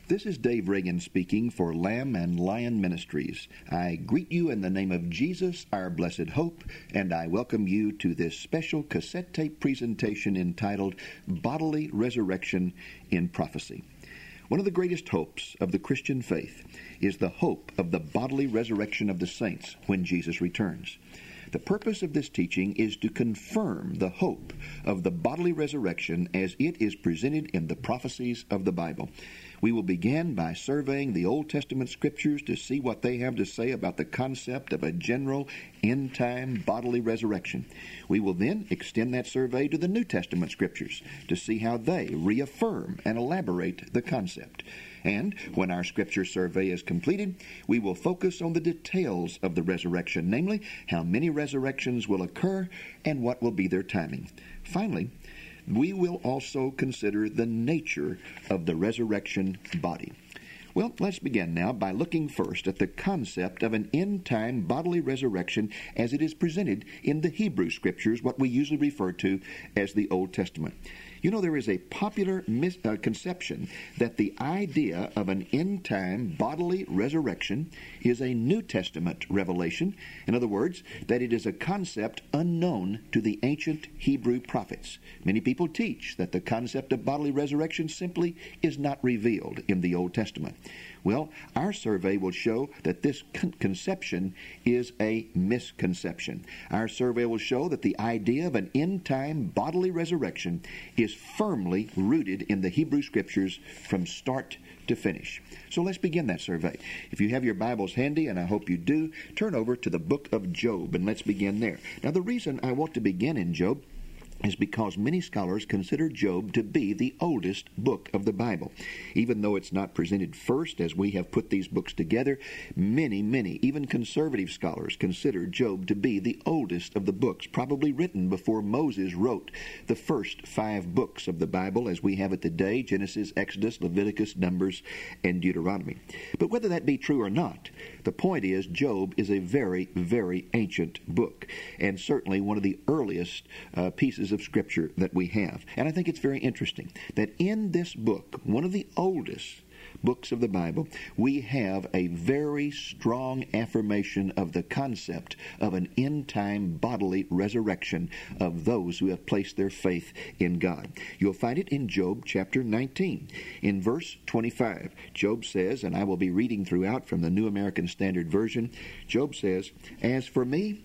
This is Dave Reagan speaking for Lamb and Lion Ministries. I greet you in the name of Jesus, our blessed hope, and I welcome you to this special cassette tape presentation entitled Bodily Resurrection in Prophecy. One of the greatest hopes of the Christian faith is the hope of the bodily resurrection of the saints when Jesus returns. The purpose of this teaching is to confirm the hope of the bodily resurrection as it is presented in the prophecies of the Bible. We will begin by surveying the Old Testament scriptures to see what they have to say about the concept of a general end-time bodily resurrection. We will then extend that survey to the New Testament scriptures to see how they reaffirm and elaborate the concept. And when our scripture survey is completed, we will focus on the details of the resurrection, namely, how many resurrections will occur and what will be their timing. Finally, we will also consider the nature of the resurrection body. Well, let's begin now by looking first at the concept of an end-time bodily resurrection as it is presented in the Hebrew Scriptures, what we usually refer to as the Old Testament. You know, there is a popular conception that the idea of an end-time bodily resurrection is a New Testament revelation. In other words, that it is a concept unknown to the ancient Hebrew prophets. Many people teach that the concept of bodily resurrection simply is not revealed in the Old Testament. Well, our survey will show that this conception is a misconception. Our survey will show that the idea of an end-time bodily resurrection is firmly rooted in the Hebrew Scriptures from start to finish. So let's begin that survey. If you have your Bibles handy, and I hope you do, turn over to the book of Job, and let's begin there. Now, the reason I want to begin in Job is because many scholars consider Job to be the oldest book of the Bible. Even though it's not presented first as we have put these books together, many, even conservative scholars consider Job to be the oldest of the books, probably written before Moses wrote the first 5 books of the Bible as we have it today: Genesis, Exodus, Leviticus, Numbers, and Deuteronomy. But whether that be true or not, the point is Job is a very, very ancient book, and certainly one of the earliest pieces of Scripture that we have. And I think it's very interesting that in this book, one of the oldest books of the Bible, we have a very strong affirmation of the concept of an end-time bodily resurrection of those who have placed their faith in God. You'll find it in Job chapter 19. In verse 25, Job says, and I will be reading throughout from the New American Standard Version, Job says, "As for me,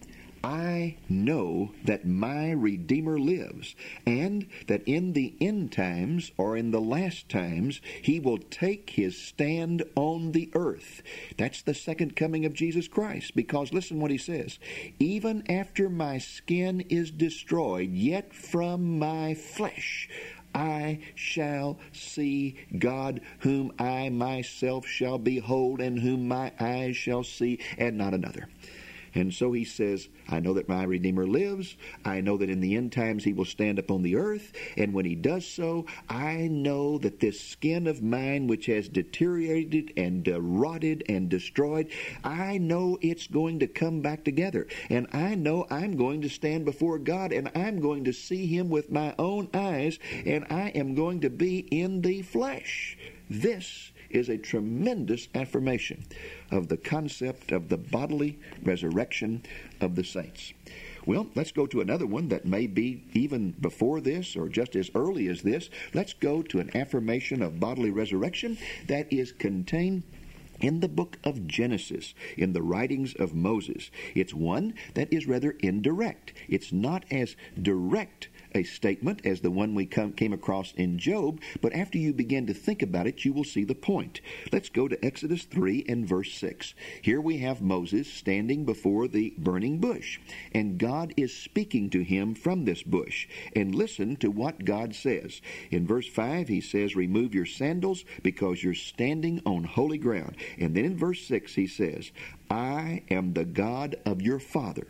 I know that my Redeemer lives, and that in the end times, or in the last times, he will take his stand on the earth." That's the second coming of Jesus Christ, because listen what he says: "Even after my skin is destroyed, yet from my flesh I shall see God, whom I myself shall behold, and whom my eyes shall see, and not another." And so he says, I know that my Redeemer lives. I know that in the end times he will stand upon the earth. And when he does so, I know that this skin of mine, which has deteriorated and rotted and destroyed, I know it's going to come back together. And I know I'm going to stand before God, and I'm going to see him with my own eyes, and I am going to be in the flesh. This is a tremendous affirmation of the concept of the bodily resurrection of the saints. Well, let's go to another one that may be even before this or just as early as this. Let's go to an affirmation of bodily resurrection that is contained in the book of Genesis, in the writings of Moses. It's one that is rather indirect. It's not as direct a statement as the one we came across in Job, but after you begin to think about it, you will see the point. Let's go to Exodus 3 and verse 6. Here we have Moses standing before the burning bush, and God is speaking to him from this bush. And listen to what God says. In verse 5, he says, "Remove your sandals, because you're standing on holy ground." And then in verse 6, he says, "I am the God of your father,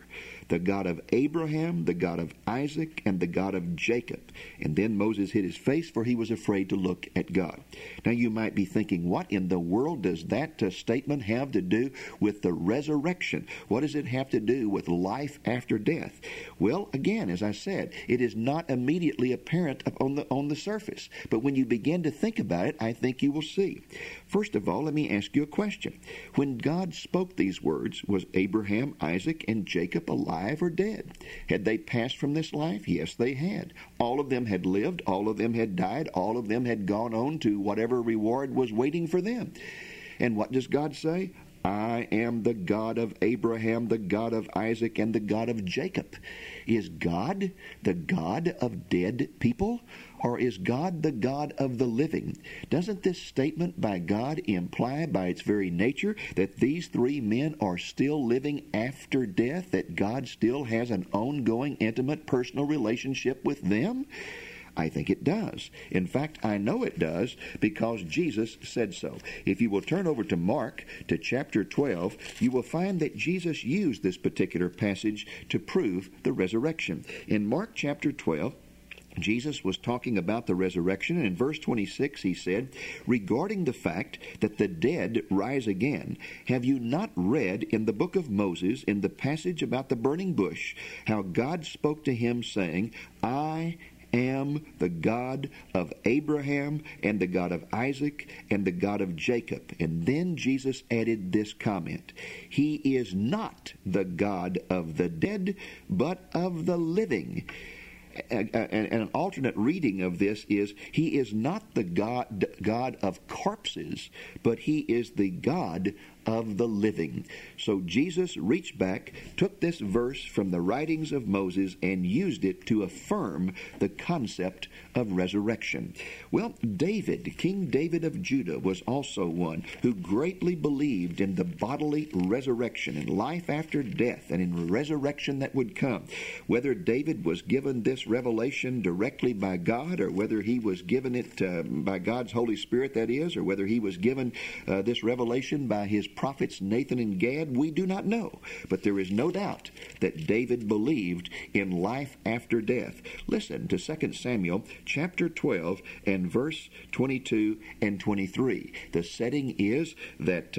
the God of Abraham, the God of Isaac, and the God of Jacob. And then Moses hid his face, for he was afraid to look at God. Now you might be thinking, what in the world does that statement have to do with the resurrection? What does it have to do with life after death? Well, again, as I said, it is not immediately apparent on the surface. But when you begin to think about it, I think you will see. First of all, let me ask you a question. When God spoke these words, was Abraham, Isaac, and Jacob alive or dead? Had they passed from this life? Yes, they had. All of them had lived. All of them had died. All of them had gone on to whatever reward was waiting for them. And what does God say? I am the God of Abraham, the God of Isaac, and the God of Jacob. Is God the God of dead people? Or is God the God of the living? Doesn't this statement by God imply by its very nature that these three men are still living after death, that God still has an ongoing, intimate, personal relationship with them? I think it does. In fact, I know it does because Jesus said so. If you will turn over to Mark, to chapter 12, you will find that Jesus used this particular passage to prove the resurrection. In Mark chapter 12, Jesus was talking about the resurrection, and in verse 26 he said, regarding the fact that the dead rise again, have you not read in the book of Moses, in the passage about the burning bush, how God spoke to him saying, I am the God of Abraham and the God of Isaac and the God of Jacob. And then Jesus added this comment, he is not the God of the dead, but of the living. And an alternate reading of this is, he is not the God of corpses, but he is the God of the living. So Jesus reached back, took this verse from the writings of Moses, and used it to affirm the concept of resurrection. Well, David, King David of Judah, was also one who greatly believed in the bodily resurrection, in life after death, and in resurrection that would come. Whether David was given this revelation directly by God, or whether he was given it by God's Holy Spirit, that is, or whether he was given this revelation by his prophets Nathan and Gad, we do not know. But there is no doubt that David believed in life after death. Listen to 2 Samuel chapter 12 and verse 22 and 23. The setting is that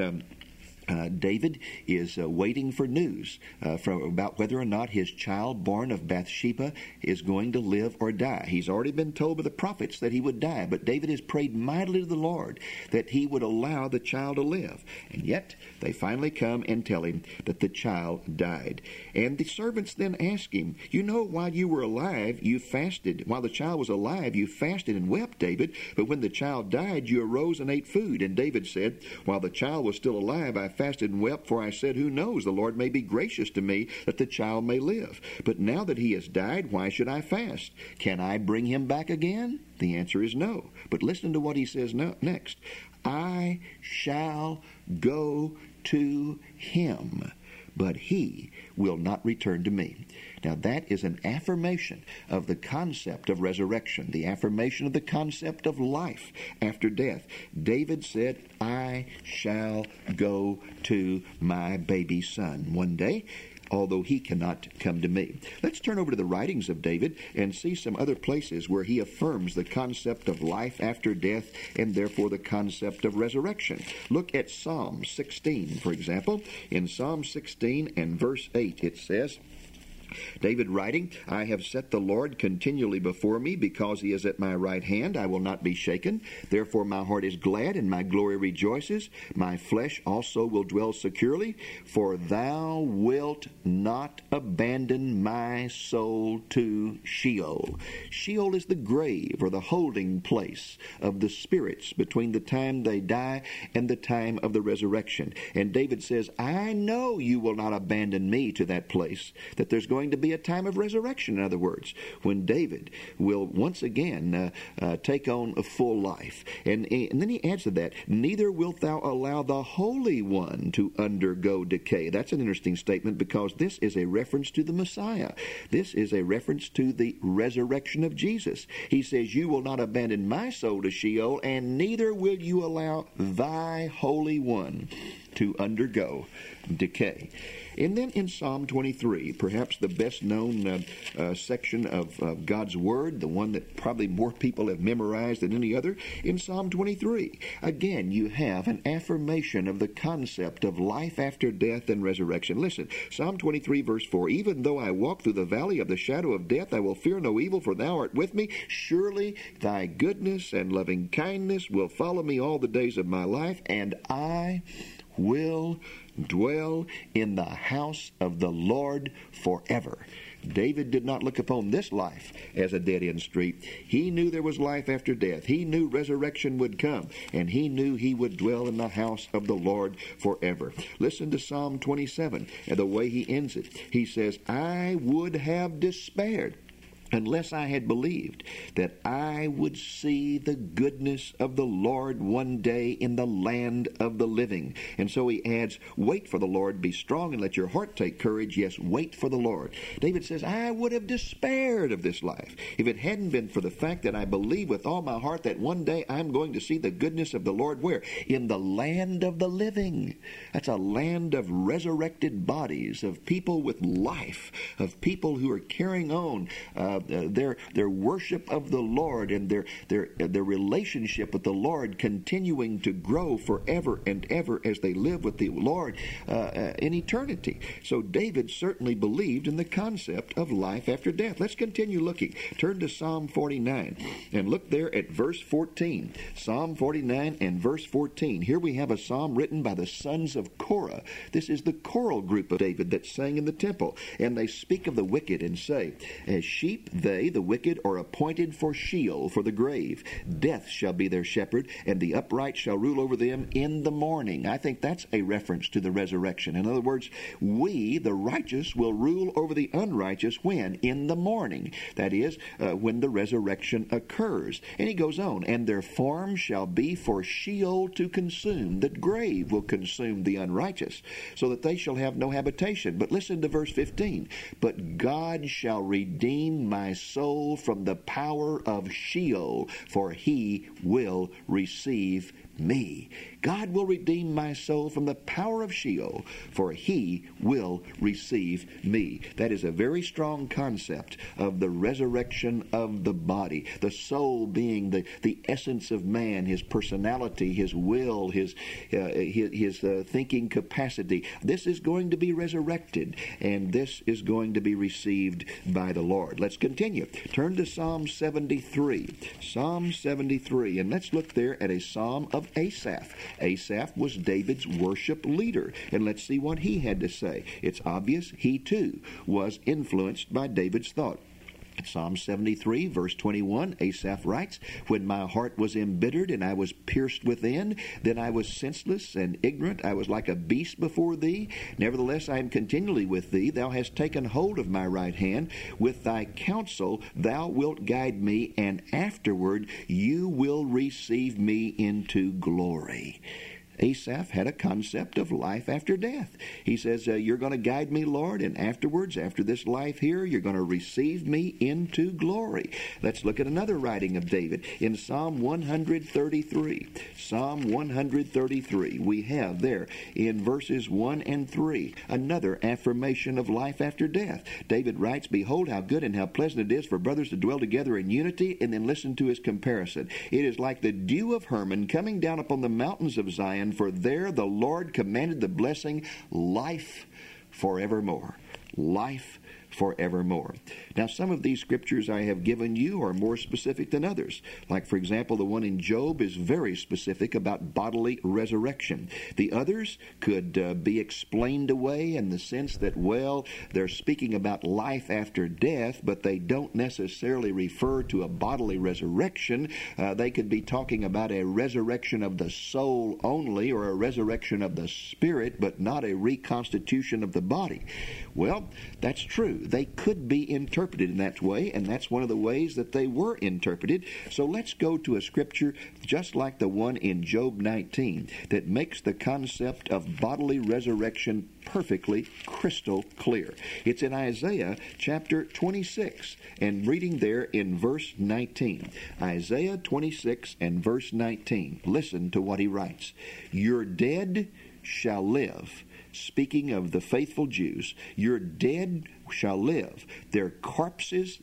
David is waiting for news about whether or not his child born of Bathsheba is going to live or die. He's already been told by the prophets that he would die, but David has prayed mightily to the Lord that he would allow the child to live. And yet they finally come and tell him that the child died. And the servants then ask him, you know, while you were alive, you fasted. While the child was alive, you fasted and wept, David. But when the child died, you arose and ate food. And David said, while the child was still alive, I fasted and wept, for I said, who knows, the Lord may be gracious to me that the child may live. But now that he has died, why should I fast? Can I bring him back again? The answer is no. But listen to what he says next. I shall go to him, but he will not return to me. Now that is an affirmation of the concept of resurrection, the affirmation of the concept of life after death. David said, I shall go to my baby son one day, although he cannot come to me. Let's turn over to the writings of David and see some other places where he affirms the concept of life after death and therefore the concept of resurrection. Look at Psalm 16, for example. In Psalm 16 and verse 8 it says, David writing, I have set the Lord continually before me, because he is at my right hand, I will not be shaken. Therefore my heart is glad, and my glory rejoices. My flesh also will dwell securely, for thou wilt not abandon my soul to Sheol. Sheol is the grave, or the holding place of the spirits between the time they die and the time of the resurrection. And David says, I know you will not abandon me to that place, that there's going to be a time of resurrection, in other words, when David will once again take on a full life. And then he adds to that, neither wilt thou allow the Holy One to undergo decay. That's an interesting statement, because this is a reference to the Messiah. This is a reference to the resurrection of Jesus. He says, you will not abandon my soul to Sheol, and neither will you allow thy Holy One to undergo decay. And then in Psalm 23, perhaps the best known section of God's Word, the one that probably more people have memorized than any other, in Psalm 23, again, you have an affirmation of the concept of life after death and resurrection. Listen, Psalm 23, verse 4, even though I walk through the valley of the shadow of death, I will fear no evil, for thou art with me. Surely thy goodness and loving kindness will follow me all the days of my life, and I will dwell in the house of the Lord forever. David did not look upon this life as a dead-end street. He knew there was life after death. He knew resurrection would come, and he knew he would dwell in the house of the Lord forever. Listen to Psalm 27 and the way he ends it. He says, I would have despaired unless I had believed that I would see the goodness of the Lord one day in the land of the living. And so he adds, wait for the Lord, be strong, and let your heart take courage. Yes, wait for the Lord. David says, I would have despaired of this life if it hadn't been for the fact that I believe with all my heart that one day I'm going to see the goodness of the Lord. Where? In the land of the living. That's a land of resurrected bodies, of people with life, of people who are carrying on their worship of the Lord and their relationship with the Lord continuing to grow forever and ever as they live with the Lord in eternity. So David certainly believed in the concept of life after death. Let's continue looking. Turn to Psalm 49 and look there at verse 14. Psalm 49 and verse 14. Here we have a psalm written by the sons of Korah. This is the choral group of David that sang in the temple. And they speak of the wicked and say, as sheep they, the wicked, are appointed for Sheol, for the grave. Death shall be their shepherd, and the upright shall rule over them in the morning. I think that's a reference to the resurrection. In other words, we, the righteous, will rule over the unrighteous when? In the morning. That is, when the resurrection occurs. And he goes on, and their form shall be for Sheol to consume. The grave will consume the unrighteous, so that they shall have no habitation. But listen to verse 15. But God shall redeem my soul from the power of Sheol, for he will receive me. God will redeem my soul from the power of Sheol, for he will receive me. That is a very strong concept of the resurrection of the body. The soul being the essence of man, his personality, his will, his thinking capacity. This is going to be resurrected, and this is going to be received by the Lord. Let's continue. Turn to Psalm 73. Psalm 73, and let's look there at a psalm of Asaph. Asaph was David's worship leader, and let's see what he had to say. It's obvious he too was influenced by David's thought. Psalm 73, verse 21, Asaph writes, when my heart was embittered and I was pierced within, then I was senseless and ignorant. I was like a beast before thee. Nevertheless, I am continually with thee. Thou hast taken hold of my right hand. With thy counsel thou wilt guide me, and afterward you will receive me into glory. Asaph had a concept of life after death. He says, you're going to guide me, Lord, and afterwards, after this life here, you're going to receive me into glory. Let's look at another writing of David. In Psalm 133, Psalm 133, we have there in verses 1 and 3, another affirmation of life after death. David writes, behold how good and how pleasant it is for brothers to dwell together in unity, and then listen to his comparison. It is like the dew of Hermon coming down upon the mountains of Zion, for there the Lord commanded the blessing, life forevermore. Life forevermore. Now, some of these scriptures I have given you are more specific than others. Like, for example, the one in Job is very specific about bodily resurrection. The others could be explained away in the sense that, well, they're speaking about life after death, but they don't necessarily refer to a bodily resurrection. They could be talking about a resurrection of the soul only, or a resurrection of the spirit, but not a reconstitution of the body. Well, that's true. They could be interpreted in that way, and that's one of the ways that they were interpreted. So let's go to a scripture just like the one in Job 19 that makes the concept of bodily resurrection perfectly crystal clear. It's in Isaiah chapter 26, and reading there in verse 19. Isaiah 26 and verse 19. Listen to what he writes. Your dead shall live. Speaking of the faithful Jews, your dead shall live. Their corpses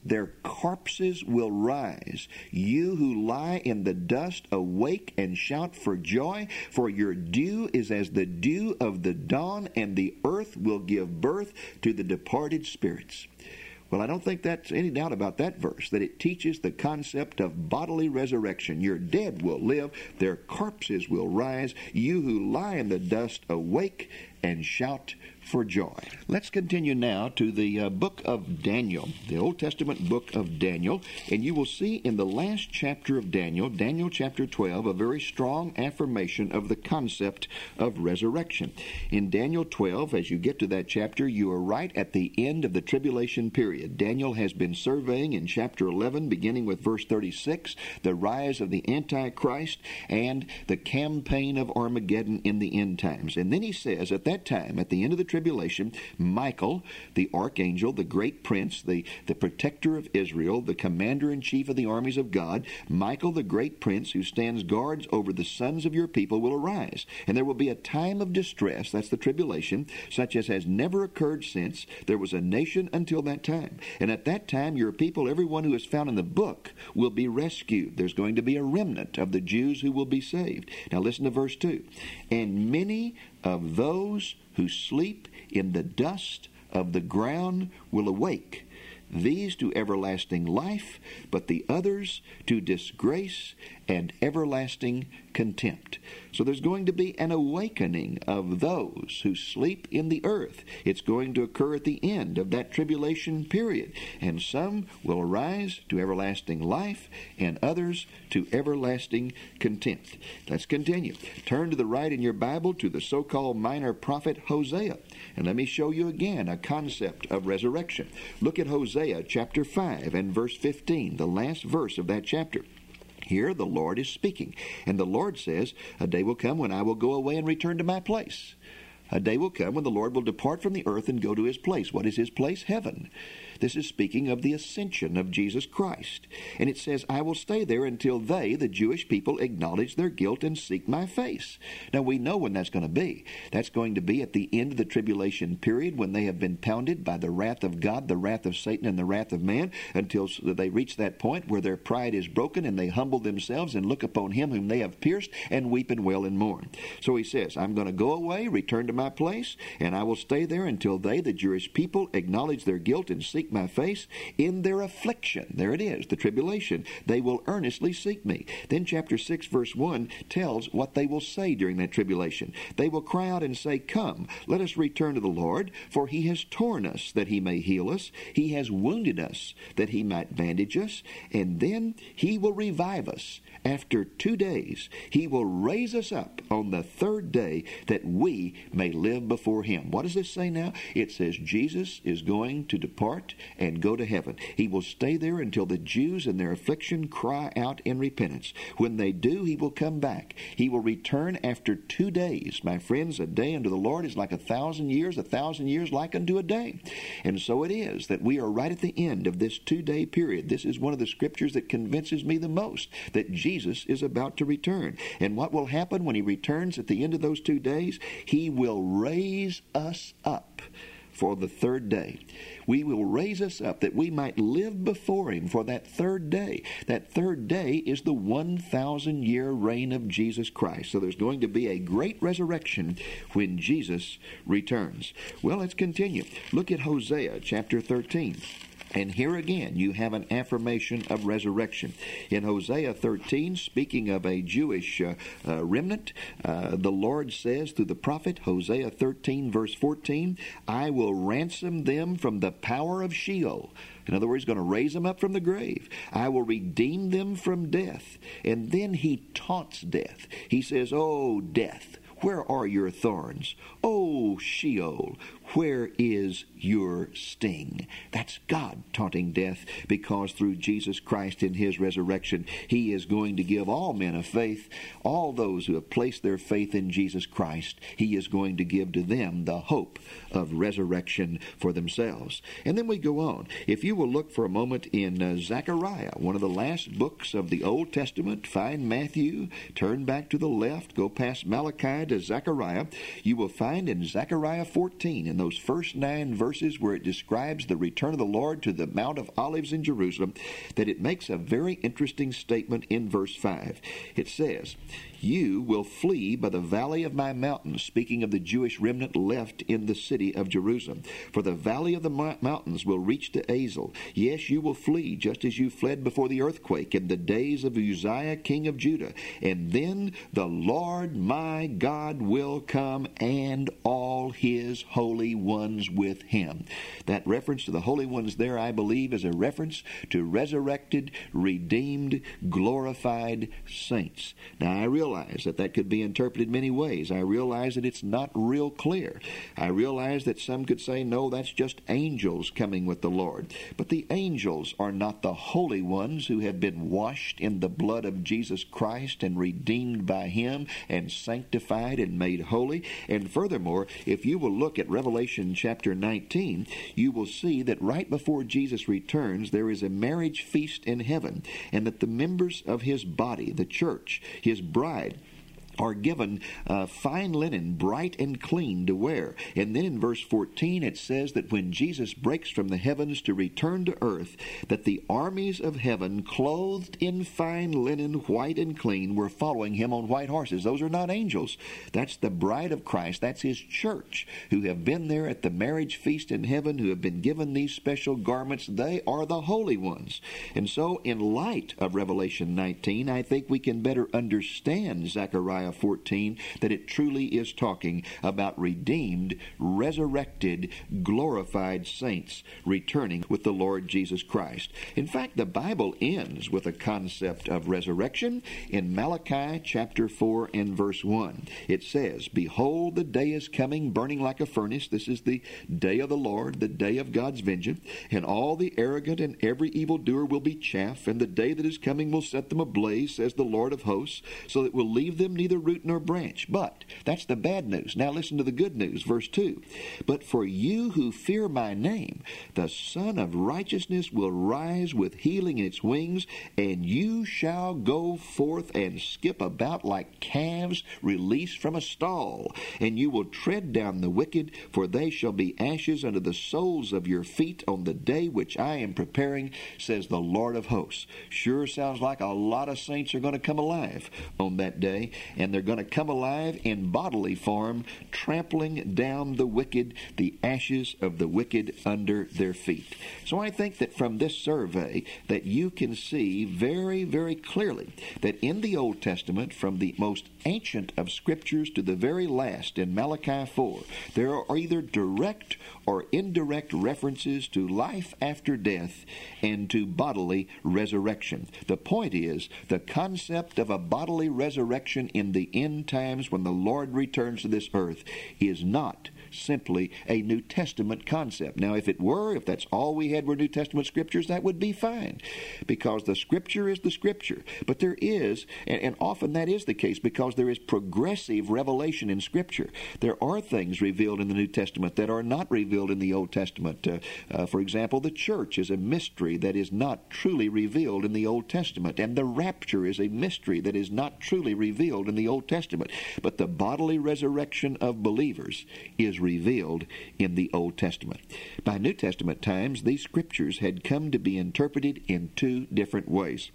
will rise. You who lie in the dust, awake and shout for joy, for your dew is as the dew of the dawn, and the earth will give birth to the departed spirits. Well, I don't think that's any doubt about that verse, that it teaches the concept of bodily resurrection. Your dead will live, their corpses will rise. You who lie in the dust, awake and shout for joy. Let's continue now to the book of Daniel, the Old Testament book of Daniel, and you will see in the last chapter of Daniel, Daniel chapter 12, a very strong affirmation of the concept of resurrection. In Daniel 12, as you get to that chapter, you are right at the end of the tribulation period. Daniel has been surveying in chapter 11, beginning with verse 36, the rise of the Antichrist and the campaign of Armageddon in the end times. And then he says at that time, at the end of the tribulation, Michael, the archangel, the great prince, the protector of Israel, the commander-in-chief of the armies of God, Michael, the great prince who stands guards over the sons of your people, will arise. And there will be a time of distress, that's the tribulation, such as has never occurred since there was a nation until that time. And at that time, your people, everyone who is found in the book, will be rescued. There's going to be a remnant of the Jews who will be saved. Now listen to verse 2. And many of those who sleep in the dust of the ground will awake, these to everlasting life, but the others to disgrace and everlasting contempt. So there's going to be an awakening of those who sleep in the earth. It's going to occur at the end of that tribulation period. And some will arise to everlasting life, and others to everlasting contempt. Let's continue. Turn to the right in your Bible to the so-called minor prophet Hosea. And let me show you again a concept of resurrection. Look at Hosea chapter 5 and verse 15, the last verse of that chapter. Here the Lord is speaking, and the Lord says, a day will come when I will go away and return to my place. A day will come when the Lord will depart from the earth and go to his place. What is his place? Heaven. This is speaking of the ascension of Jesus Christ. And it says, I will stay there until they, the Jewish people, acknowledge their guilt and seek my face. Now we know when that's going to be. That's going to be at the end of the tribulation period, when they have been pounded by the wrath of God, the wrath of Satan, and the wrath of man, until they reach that point where their pride is broken and they humble themselves and look upon him whom they have pierced and weep and wail and mourn. So he says, I'm going to go away, return to my place, and I will stay there until they, the Jewish people, acknowledge their guilt and seek my face. In their affliction, there it is, the tribulation, they will earnestly seek me. Then chapter 6 verse 1 tells what they will say during that tribulation. They will cry out and say, come, let us return to the Lord, for he has torn us that he may heal us. He has wounded us that he might bandage us. And then he will revive us. After 2 days, he will raise us up on the third day, that we may live before him. What does this say now? It says Jesus is going to depart and go to heaven. He will stay there until the Jews in their affliction cry out in repentance. When they do, he will come back. He will return after 2 days. My friends, a day unto the Lord is like 1,000 years, 1,000 years like unto a day. And so it is that we are right at the end of this 2-day period. This is one of the scriptures that convinces me the most that Jesus is about to return. And what will happen when he returns at the end of those 2 days? He will raise us up for the third day. We will raise us up that we might live before him for that third day. That third day is the 1,000-year reign of Jesus Christ. So there's going to be a great resurrection when Jesus returns. Well, let's continue. Look at Hosea chapter 13. And here again, you have an affirmation of resurrection. In Hosea 13, speaking of a Jewish remnant, the Lord says through the prophet, Hosea 13, verse 14, I will ransom them from the power of Sheol. In other words, he's going to raise them up from the grave. I will redeem them from death. And then he taunts death. He says, oh, death, where are your thorns? Oh, Sheol, where is your sting? That's God taunting death, because through Jesus Christ in his resurrection, he is going to give all men of faith, all those who have placed their faith in Jesus Christ, he is going to give to them the hope of resurrection for themselves. And then we go on. If you will look for a moment in Zechariah, one of the last books of the Old Testament, find Matthew, turn back to the left, go past Malachi to Zechariah, you will find in Zechariah 14, in those first 9 verses where it describes the return of the Lord to the Mount of Olives in Jerusalem, that it makes a very interesting statement in verse 5. It says, "You will flee by the valley of my mountains," speaking of the Jewish remnant left in the city of Jerusalem. "For the valley of the mountains will reach to Azel. Yes, you will flee, just as you fled before the earthquake in the days of Uzziah, king of Judah. And then the Lord my God will come, and all his holy ones with him." That reference to the holy ones there, I believe, is a reference to resurrected, redeemed, glorified saints. Now, I realize that could be interpreted many ways. I realize that it's not real clear. I realize that some could say, no, that's just angels coming with the Lord. But the angels are not the holy ones who have been washed in the blood of Jesus Christ and redeemed by him and sanctified and made holy. And furthermore, if you will look at Revelation chapter 19, you will see that right before Jesus returns, there is a marriage feast in heaven, and that the members of his body, the church, his bride, are given fine linen, bright and clean to wear. And then in verse 14 it says that when Jesus breaks from the heavens to return to earth, that the armies of heaven, clothed in fine linen, white and clean, were following him on white horses. Those are not angels. That's the bride of Christ. That's his church, who have been there at the marriage feast in heaven, who have been given these special garments. They are the holy ones. And so in light of Revelation 19, I think we can better understand Zechariah 14, that it truly is talking about redeemed, resurrected, glorified saints returning with the Lord Jesus Christ. In fact, the Bible ends with a concept of resurrection in Malachi chapter 4 and verse 1. It says, "Behold, the day is coming, burning like a furnace." This is the day of the Lord, the day of God's vengeance. "And all the arrogant and every evildoer will be chaff, and the day that is coming will set them ablaze, says the Lord of hosts, so that it will leave them neither root nor branch." But that's the bad news. Now listen to the good news, verse 2. "But for you who fear my name, the Son of Righteousness will rise with healing in its wings, and you shall go forth and skip about like calves released from a stall. And you will tread down the wicked, for they shall be ashes under the soles of your feet on the day which I am preparing, says the Lord of hosts." Sure sounds like a lot of saints are going to come alive on that day, and they're going to come alive in bodily form, trampling down the wicked, the ashes of the wicked under their feet. So I think that from this survey that you can see very, very clearly that in the Old Testament, from the most ancient of scriptures to the very last in Malachi 4, there are either direct or indirect references to life after death and to bodily resurrection. The point is, the concept of a bodily resurrection in the end times when the Lord returns to this earth is not simply a New Testament concept. Now, if that's all we had were New Testament scriptures, that would be fine, because the scripture is the scripture. But there is, and often that is the case, because there is progressive revelation in scripture. There are things revealed in the New Testament that are not revealed in the Old Testament. For example, the church is a mystery that is not truly revealed in the Old Testament, and the rapture is a mystery that is not truly revealed in the Old Testament. But the bodily resurrection of believers is revealed in the Old Testament. By New Testament times, these scriptures had come to be interpreted in 2 different ways.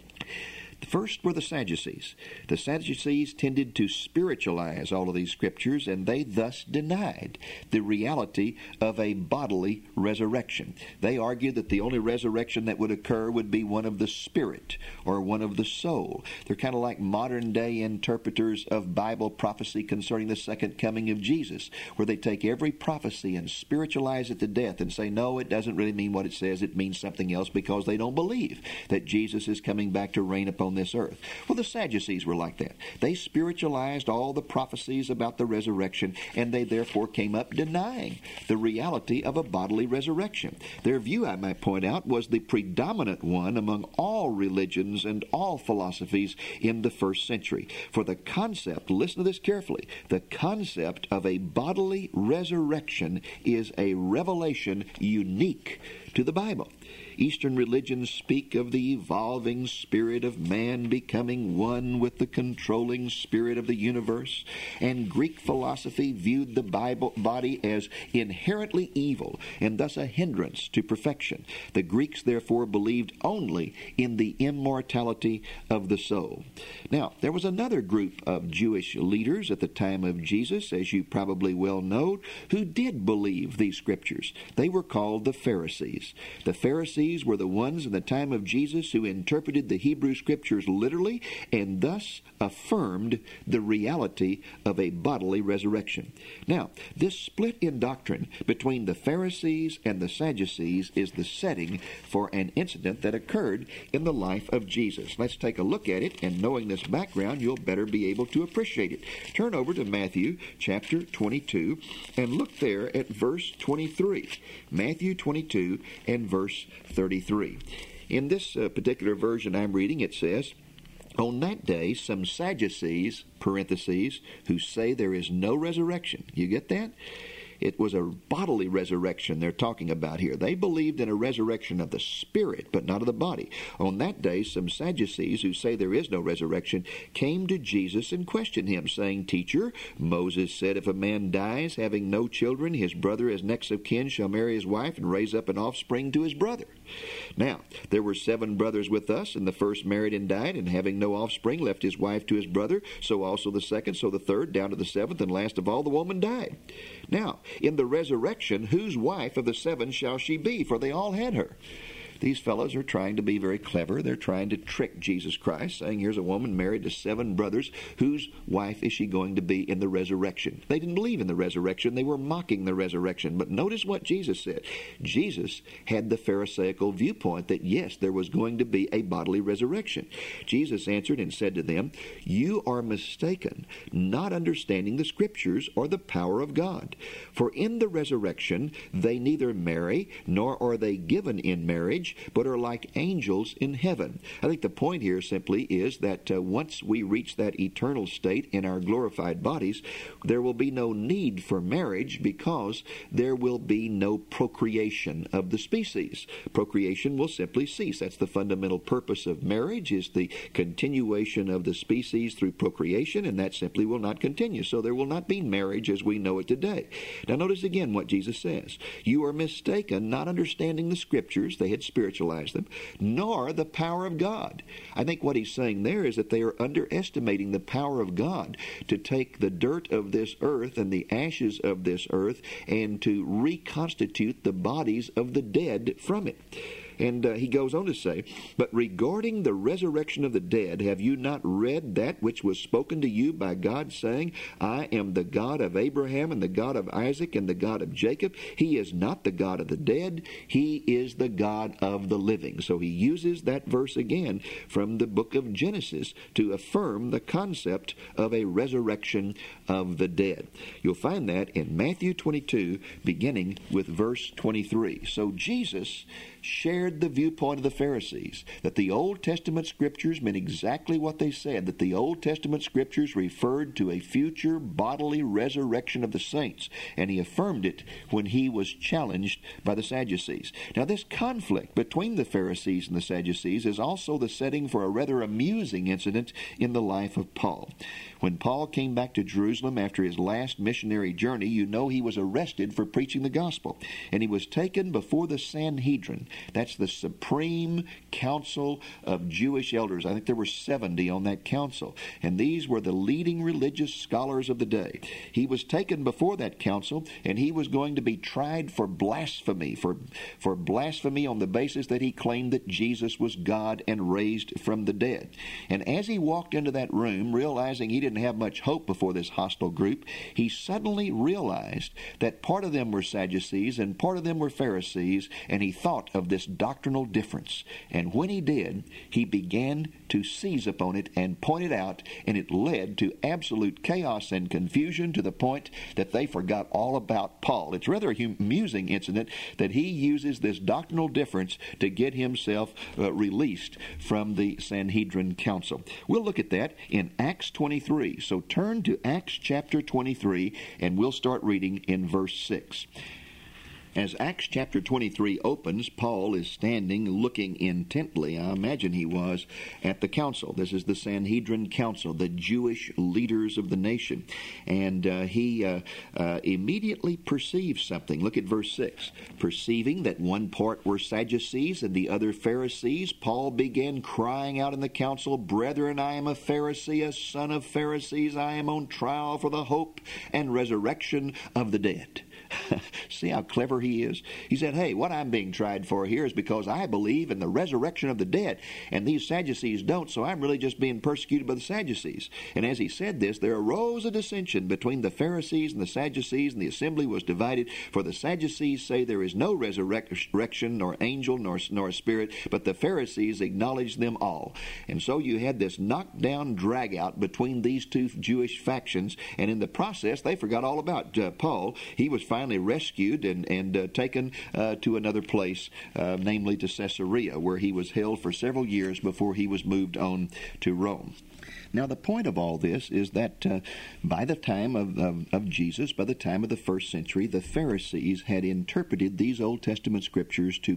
The first were the Sadducees. The Sadducees tended to spiritualize all of these scriptures, and they thus denied the reality of a bodily resurrection. They argued that the only resurrection that would occur would be one of the spirit or one of the soul. They're kind of like modern-day interpreters of Bible prophecy concerning the second coming of Jesus, where they take every prophecy and spiritualize it to death and say, no, it doesn't really mean what it says. It means something else, because they don't believe that Jesus is coming back to reign upon this earth. Well, the Sadducees were like that. They spiritualized all the prophecies about the resurrection, and they therefore came up denying the reality of a bodily resurrection. Their view, I might point out, was the predominant one among all religions and all philosophies in the first century. For the concept, listen to this carefully, the concept of a bodily resurrection is a revelation unique to the Bible. Eastern religions speak of the evolving spirit of man becoming one with the controlling spirit of the universe, and Greek philosophy viewed the body as inherently evil and thus a hindrance to perfection. The Greeks therefore believed only in the immortality of the soul. Now, there was another group of Jewish leaders at the time of Jesus, as you probably well know, who did believe these scriptures. They were called the Pharisees. The Pharisees were the ones in the time of Jesus who interpreted the Hebrew Scriptures literally and thus affirmed the reality of a bodily resurrection. Now, this split in doctrine between the Pharisees and the Sadducees is the setting for an incident that occurred in the life of Jesus. Let's take a look at it, and knowing this background, you'll better be able to appreciate it. Turn over to Matthew chapter 22 and look there at verse 23. Matthew 22 and verse 33. In this particular version I'm reading, it says, "On that day, some Sadducees, parentheses, who say there is no resurrection." You get that? It was a bodily resurrection they're talking about here. They believed in a resurrection of the spirit, but not of the body. On that day, some Sadducees, who say there is no resurrection, came to Jesus and questioned him, saying, "Teacher, Moses said if a man dies, having no children, his brother as next of kin shall marry his wife and raise up an offspring to his brother. Now, there were 7 brothers with us, and the first married and died, and having no offspring left his wife to his brother, so also the second, so the third, down to the 7th, and last of all the woman died. Now, in the resurrection, whose wife of the 7 shall she be? For they all had her." These fellows are trying to be very clever. They're trying to trick Jesus Christ, saying here's a woman married to 7 brothers. Whose wife is she going to be in the resurrection? They didn't believe in the resurrection. They were mocking the resurrection. But notice what Jesus said. Jesus had the Pharisaical viewpoint that, yes, there was going to be a bodily resurrection. Jesus answered and said to them, "You are mistaken, not understanding the Scriptures or the power of God. For in the resurrection they neither marry, nor are they given in marriage, but are like angels in heaven." I think the point here simply is that once we reach that eternal state in our glorified bodies, there will be no need for marriage because there will be no procreation of the species. Procreation will simply cease. That's the fundamental purpose of marriage, is the continuation of the species through procreation, and that simply will not continue. So there will not be marriage as we know it today. Now notice again what Jesus says. "You are mistaken, not understanding the Scriptures," they had spiritualize them, "nor the power of God." I think what he's saying there is that they are underestimating the power of God to take the dirt of this earth and the ashes of this earth and to reconstitute the bodies of the dead from it. And he goes on to say, "But regarding the resurrection of the dead, have you not read that which was spoken to you by God, saying, I am the God of Abraham and the God of Isaac and the God of Jacob? He is not the God of the dead, he is the God of the living." So he uses that verse again from the book of Genesis to affirm the concept of a resurrection of the dead. You'll find that in Matthew 22, beginning with verse 23. So Jesus shared the viewpoint of the Pharisees, that the Old Testament Scriptures meant exactly what they said, that the Old Testament Scriptures referred to a future bodily resurrection of the saints, and he affirmed it when he was challenged by the Sadducees. Now, this conflict between the Pharisees and the Sadducees is also the setting for a rather amusing incident in the life of Paul. When Paul came back to Jerusalem after his last missionary journey, you know he was arrested for preaching the gospel, and he was taken before the Sanhedrin. That's the supreme council of Jewish elders. I think there were 70 on that council, and these were the leading religious scholars of the day. He was taken before that council, and he was going to be tried for blasphemy, for blasphemy on the basis that he claimed that Jesus was God and raised from the dead. And as he walked into that room, realizing he didn't have much hope before this hostile group, he suddenly realized that part of them were Sadducees and part of them were Pharisees, and he thought of this doctrinal difference. And when he did, he began to seize upon it and point it out, and it led to absolute chaos and confusion to the point that they forgot all about Paul. It's rather an amusing incident that he uses this doctrinal difference to get himself released from the Sanhedrin Council. We'll look at that in Acts 23. So turn to Acts chapter 23, and we'll start reading in verse 6. As Acts chapter 23 opens, Paul is standing looking intently, I imagine he was, at the council. This is the Sanhedrin Council, the Jewish leaders of the nation. And he immediately perceives something. Look at verse 6. Perceiving that one part were Sadducees and the other Pharisees, Paul began crying out in the council, "Brethren, I am a Pharisee, a son of Pharisees. I am on trial for the hope and resurrection of the dead." See how clever he is? He said, hey, what I'm being tried for here is because I believe in the resurrection of the dead, and these Sadducees don't, so I'm really just being persecuted by the Sadducees. And as he said this, there arose a dissension between the Pharisees and the Sadducees, and the assembly was divided. For the Sadducees say there is no resurrection, nor angel, nor spirit, but the Pharisees acknowledge them all. And so you had this knockdown drag-out between these two Jewish factions, and in the process, they forgot all about Paul. He was finally rescued and taken to another place, namely to Caesarea, where he was held for several years before he was moved on to Rome. Now, the point of all this is that by the time of Jesus, by the time of the first century, the Pharisees had interpreted these Old Testament scriptures to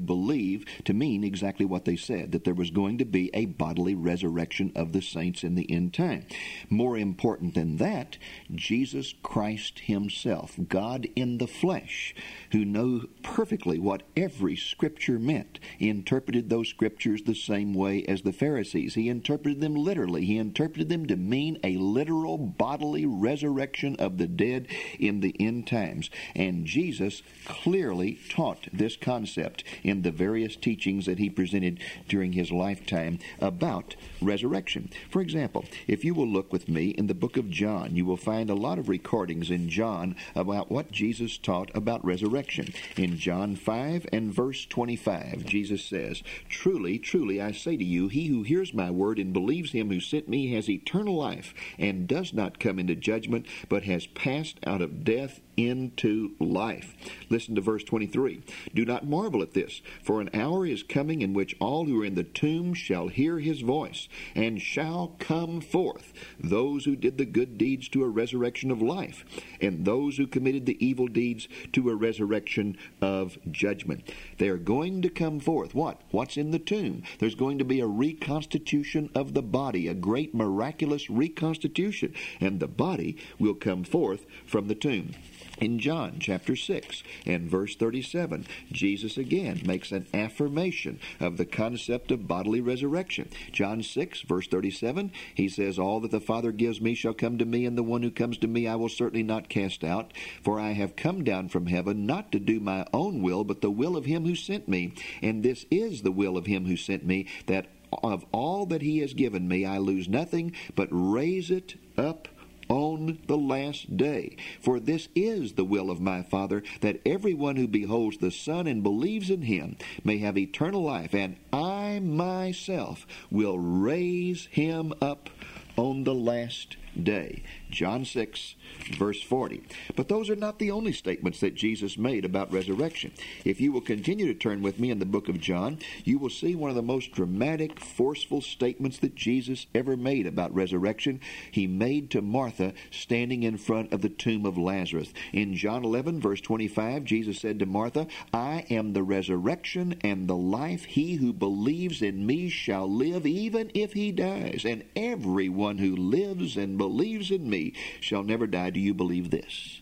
mean exactly what they said, that there was going to be a bodily resurrection of the saints in the end time. More important than that, Jesus Christ himself, God in the flesh, who knew perfectly what every scripture meant, interpreted those scriptures the same way as the Pharisees. He interpreted them literally. He interpreted them to mean a literal bodily resurrection of the dead in the end times. And Jesus clearly taught this concept in the various teachings that he presented during his lifetime about resurrection. For example, if you will look with me in the book of John, you will find a lot of recordings in John about what Jesus taught about resurrection. In John 5 and verse 25, Jesus says, "Truly, truly, I say to you, he who hears my word and believes him who sent me has eternal life, and does not come into judgment, but has passed out of death into life." Listen to verse 23. "Do not marvel at this, for an hour is coming in which all who are in the tomb shall hear his voice, and shall come forth, those who did the good deeds to a resurrection of life, and those who committed the evil deeds to a resurrection of judgment." They are going to come forth. What? What's in the tomb? There's going to be a reconstitution of the body, a great miraculous reconstitution, and the body will come forth from the tomb. In John chapter 6 and verse 37, Jesus again makes an affirmation of the concept of bodily resurrection. John 6 verse 37, he says, "All that the Father gives me shall come to me, and the one who comes to me I will certainly not cast out. For I have come down from heaven not to do my own will, but the will of him who sent me. And this is the will of him who sent me, that of all that he has given me I lose nothing, but raise it up on the last day. For this is the will of my Father, that everyone who beholds the Son and believes in him may have eternal life, and I myself will raise him up on the last day." John 6, verse 40. But those are not the only statements that Jesus made about resurrection. If you will continue to turn with me in the book of John, you will see one of the most dramatic, forceful statements that Jesus ever made about resurrection. He made to Martha standing in front of the tomb of Lazarus. In John 11, verse 25, Jesus said to Martha, "I am the resurrection and the life. He who believes in me shall live even if he dies. And everyone who lives and believes in me shall never die." Do you believe this?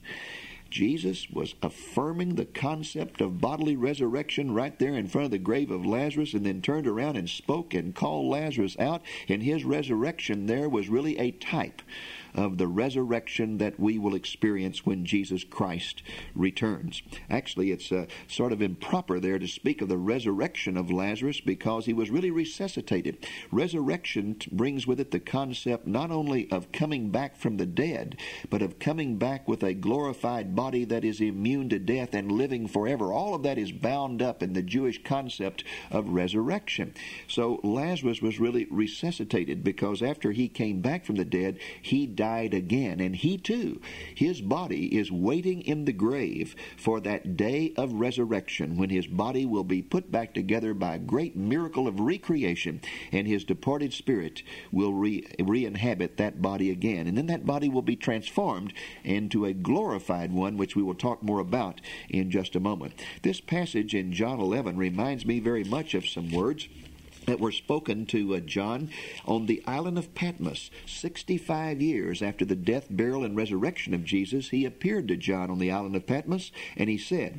Jesus was affirming the concept of bodily resurrection right there in front of the grave of Lazarus, and then turned around and spoke and called Lazarus out. And his resurrection there was really a type of the resurrection that we will experience when Jesus Christ returns. Actually, it's sort of improper there to speak of the resurrection of Lazarus, because he was really resuscitated. Resurrection brings with it the concept not only of coming back from the dead, but of coming back with a glorified body that is immune to death and living forever. All of that is bound up in the Jewish concept of resurrection. So Lazarus was really resuscitated, because after he came back from the dead, he died died again, and he too, his body is waiting in the grave for that day of resurrection when his body will be put back together by a great miracle of recreation, and his departed spirit will re-inhabit that body again. And then that body will be transformed into a glorified one, which we will talk more about in just a moment. This passage in John 11 reminds me very much of some words that were spoken to John on the island of Patmos. 65 years after the death, burial, and resurrection of Jesus, he appeared to John on the island of Patmos, and he said,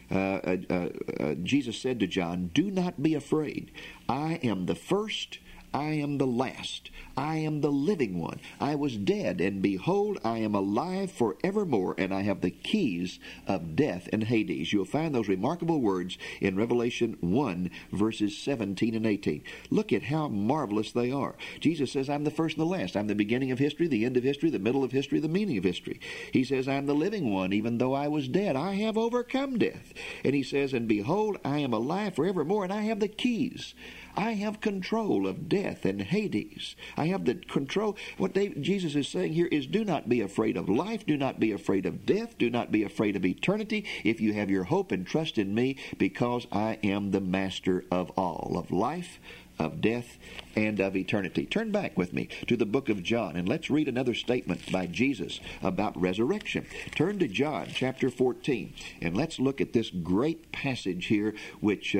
Jesus said to John, "Do not be afraid. I am the first, I am the last. I am the living one. I was dead, and behold, I am alive forevermore, and I have the keys of death and Hades." You'll find those remarkable words in Revelation 1, verses 17 and 18. Look at how marvelous they are. Jesus says, "I'm the first and the last. I'm the beginning of history, the end of history, the middle of history, the meaning of history." He says, "I'm the living one. Even though I was dead, I have overcome death." And he says, "And behold, I am alive forevermore, and I have the keys." I have control of death and Hades. I have the control. What Jesus is saying here is, do not be afraid of life. Do not be afraid of death. Do not be afraid of eternity if you have your hope and trust in me, because I am the master of all, of life, of death, and of eternity. Turn back with me to the book of John, and let's read another statement by Jesus about resurrection. Turn to John chapter 14, and let's look at this great passage here, which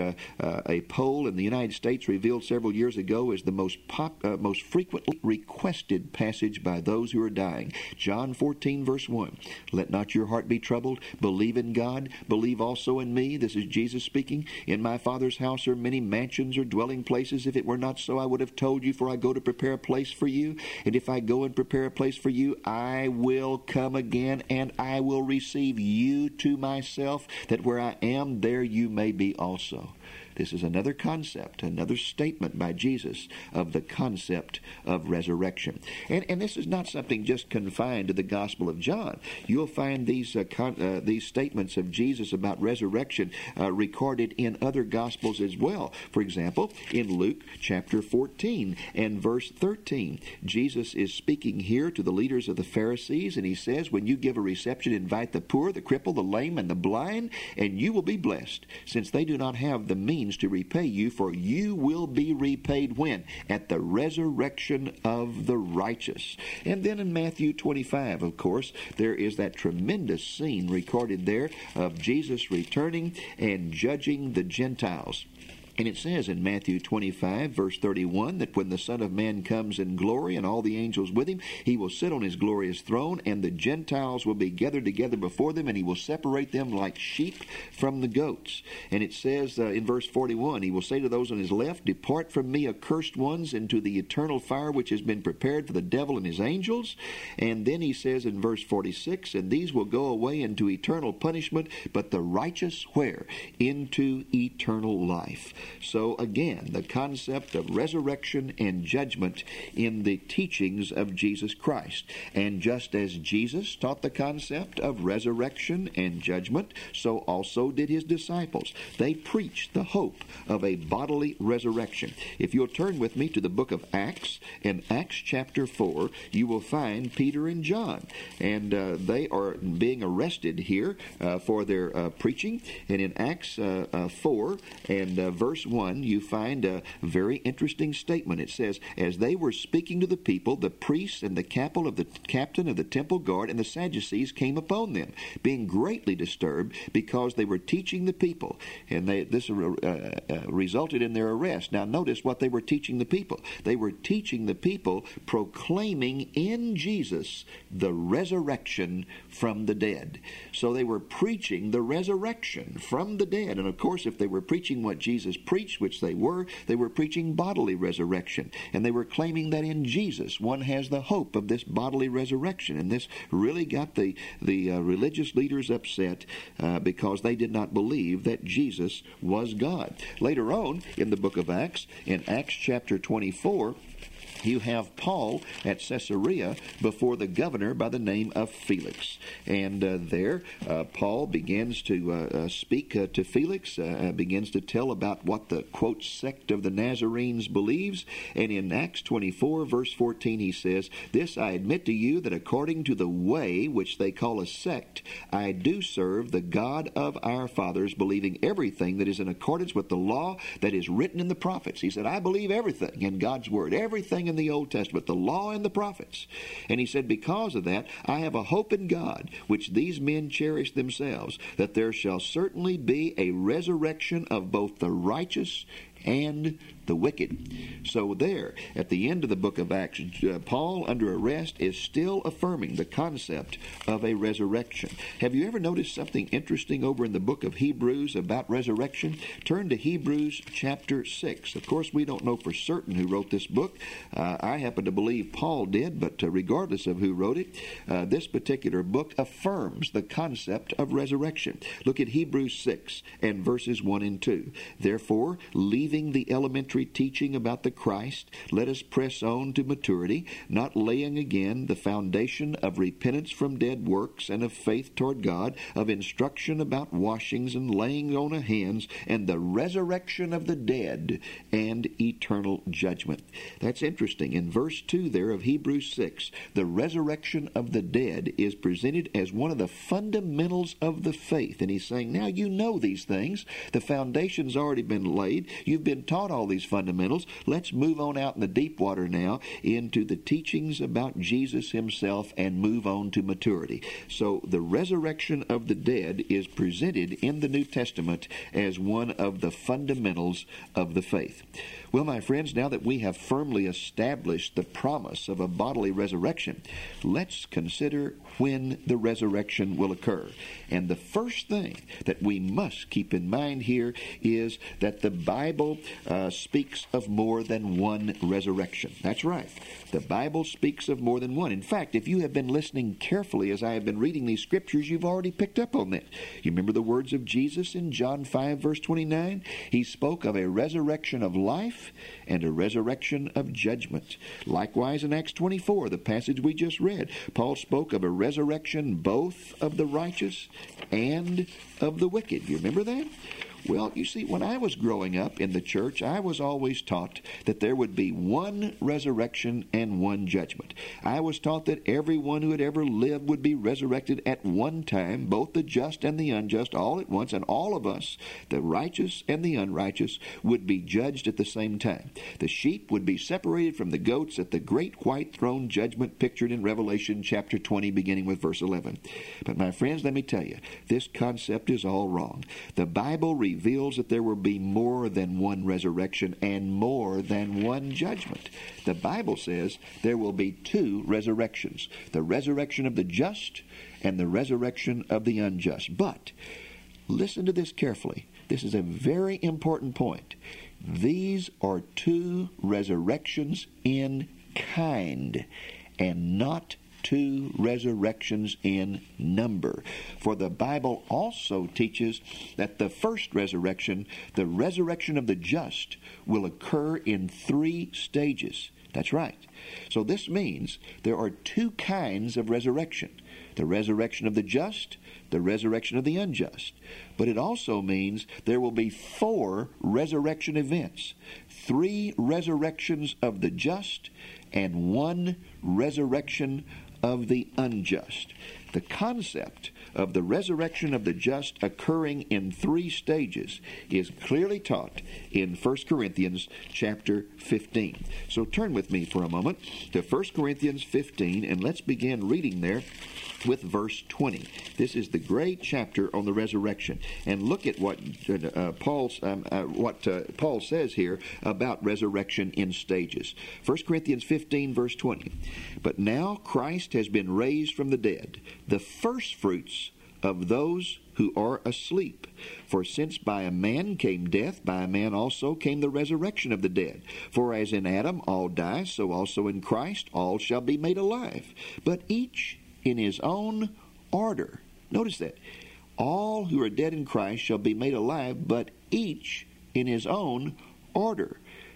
a poll in the United States revealed several years ago is the most frequently requested passage by those who are dying. John 14, verse 1. "Let not your heart be troubled. Believe in God. Believe also in me." This is Jesus speaking. "In my Father's house are many mansions or dwelling places. If it were not so, I would have told you, for I go to prepare a place for you. And if I go and prepare a place for you, I will come again, and I will receive you to myself, that where I am, there you may be also." This is another concept, another statement by Jesus of the concept of resurrection. And this is not something just confined to the Gospel of John. You'll find these statements of Jesus about resurrection recorded in other Gospels as well. For example, in Luke chapter 14 and verse 13, Jesus is speaking here to the leaders of the Pharisees, and he says, "When you give a reception, invite the poor, the crippled, the lame, and the blind, and you will be blessed, since they do not have the means to repay you, for you will be repaid when? At the resurrection of the righteous." And then in Matthew 25, of course, there is that tremendous scene recorded there of Jesus returning and judging the Gentiles. And it says in Matthew 25, verse 31, that when the Son of Man comes in glory and all the angels with him, he will sit on his glorious throne, and the Gentiles will be gathered together before them, and he will separate them like sheep from the goats. And it says in verse 41, he will say to those on his left, "Depart from me, accursed ones, into the eternal fire which has been prepared for the devil and his angels." And then he says in verse 46, "And these will go away into eternal punishment, but the righteous where? Into eternal life." So again, the concept of resurrection and judgment in the teachings of Jesus Christ. And just as Jesus taught the concept of resurrection and judgment, so also did his disciples. They preached the hope of a bodily resurrection. If you'll turn with me to the book of Acts, in Acts chapter 4, you will find Peter and John. And they are being arrested here for their preaching. And in Acts 4 and verse 1, you find a very interesting statement. It says, "As they were speaking to the people, the priests and the captain of the temple guard and the Sadducees came upon them, being greatly disturbed because they were teaching the people." And this resulted in their arrest. Now notice what they were teaching the people. They were teaching the people, proclaiming in Jesus the resurrection from the dead. So they were preaching the resurrection from the dead. And of course, if they were preaching what Jesus preached, which they were preaching bodily resurrection. And they were claiming that in Jesus one has the hope of this bodily resurrection. And this really got the religious leaders upset because they did not believe that Jesus was God. Later on in the book of Acts, in Acts chapter 24, you have Paul at Caesarea before the governor by the name of Felix. And there Paul begins to speak to Felix, begins to tell about what the, quote, sect of the Nazarenes believes. And in Acts 24, verse 14, he says, "This I admit to you, that according to the way which they call a sect, I do serve the God of our fathers, believing everything that is in accordance with the law that is written in the prophets." He said, I believe everything in God's Word, everything in the Old Testament, the law and the prophets. And he said, because of that, I have a hope in God, which these men cherish themselves, that there shall certainly be a resurrection of both the righteous and the wicked. So there, at the end of the book of Acts, Paul, under arrest, is still affirming the concept of a resurrection. Have you ever noticed something interesting over in the book of Hebrews about resurrection? Turn to Hebrews chapter 6. Of course, we don't know for certain who wrote this book. I happen to believe Paul did, but regardless of who wrote it, this particular book affirms the concept of resurrection. Look at Hebrews 6 and verses 1 and 2. Therefore, leaving the elementary teaching about the Christ, let us press on to maturity, not laying again the foundation of repentance from dead works and of faith toward God, of instruction about washings and laying on of hands, and the resurrection of the dead and eternal judgment. That's interesting. In verse 2 there of Hebrews 6, the resurrection of the dead is presented as one of the fundamentals of the faith. And he's saying, now you know these things. The foundation's already been laid. You've been taught all these fundamentals. Let's move on out in the deep water now into the teachings about Jesus himself and move on to maturity. So the resurrection of the dead is presented in the New Testament as one of the fundamentals of the faith. Well, my friends, now that we have firmly established the promise of a bodily resurrection, let's consider when the resurrection will occur. And the first thing that we must keep in mind here is that the Bible speaks of more than one resurrection. That's right. The Bible speaks of more than one. In fact, if you have been listening carefully as I have been reading these scriptures, you've already picked up on that. You remember the words of Jesus in John 5, verse 29? He spoke of a resurrection of life and a resurrection of judgment. Likewise, in Acts 24, the passage we just read, Paul spoke of a resurrection both of the righteous and of the wicked. You remember that? Well, you see, when I was growing up in the church, I was always taught that there would be one resurrection and one judgment. I was taught that everyone who had ever lived would be resurrected at one time, both the just and the unjust, all at once, and all of us, the righteous and the unrighteous, would be judged at the same time. The sheep would be separated from the goats at the great white throne judgment pictured in Revelation chapter 20, beginning with verse 11. But my friends, let me tell you, this concept is all wrong. The Bible reveals that there will be more than one resurrection and more than one judgment. The Bible says there will be two resurrections, the resurrection of the just and the resurrection of the unjust. But listen to this carefully. This is a very important point. These are two resurrections in kind and not two resurrections in number. For the Bible also teaches that the first resurrection, the resurrection of the just, will occur in 3 stages. That's right. So this means there are 2 kinds of resurrection. The resurrection of the just, the resurrection of the unjust. But it also means there will be 4 resurrection events. 3 resurrections of the just and 1 resurrection of the unjust. The concept of the resurrection of the just occurring in 3 stages is clearly taught in 1 Corinthians chapter 15. So turn with me for a moment to 1 Corinthians 15 and let's begin reading there with verse 20. This is the great chapter on the resurrection. And look at what Paul says here about resurrection in stages. 1 Corinthians 15, verse 20. But now Christ has been raised from the dead, the firstfruits of those who are asleep. For since by a man came death, by a man also came the resurrection of the dead. For as in Adam all die, so also in Christ all shall be made alive, but each in his own order. Notice that. All who are dead in Christ shall be made alive, but each in his own order. That